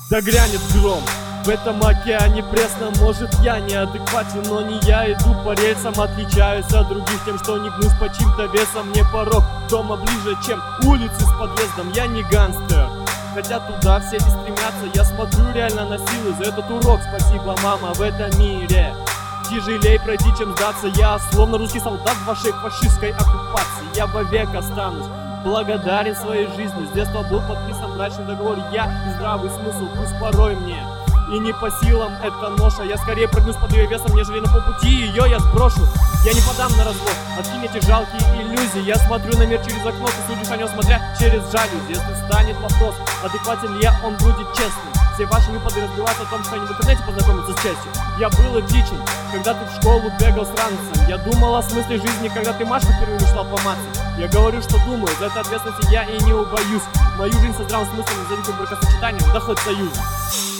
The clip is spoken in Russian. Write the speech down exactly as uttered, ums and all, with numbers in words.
Да грянет гром. В этом океане пресно, может я неадекватен, но не я иду по рельсам. Отличаюсь от других тем, что не гнусь по чьим-то весом. Мне порог дома ближе, чем улицы с подъездом. Я не гангстер, хотя туда все не стремятся. Я смотрю реально на силы, за этот урок спасибо, мама. В этом мире тяжелей пройти, чем сдаться. Я словно русский солдат в вашей фашистской оккупации. Я вовек останусь благодарен своей жизни. С детства был подписан брачный договор. Я и здравый смысл, пусть порой мне и не по силам эта ноша. Я скорее прыгнусь под ее весом, нежели на полпути ее я сброшу. Я не подам на развод, откинь эти жалкие иллюзии. Я смотрю на мир через окно, ты судишь о нем, смотря через жалюзи. Если станет вопрос, адекватен ли я, он будет честным. Все ваши выпады разбивают о том, что они в интернете познакомятся с частью. Я был эпичен, когда ты в школу бегал с ранцем. Я думал о смысле жизни, когда ты Машку впервые мечтал помацать. Я говорю, что думаю, за это ответственности я и не убоюсь. Мою жизнь со здравым смыслом, за бракосочетанием, да хоть союз.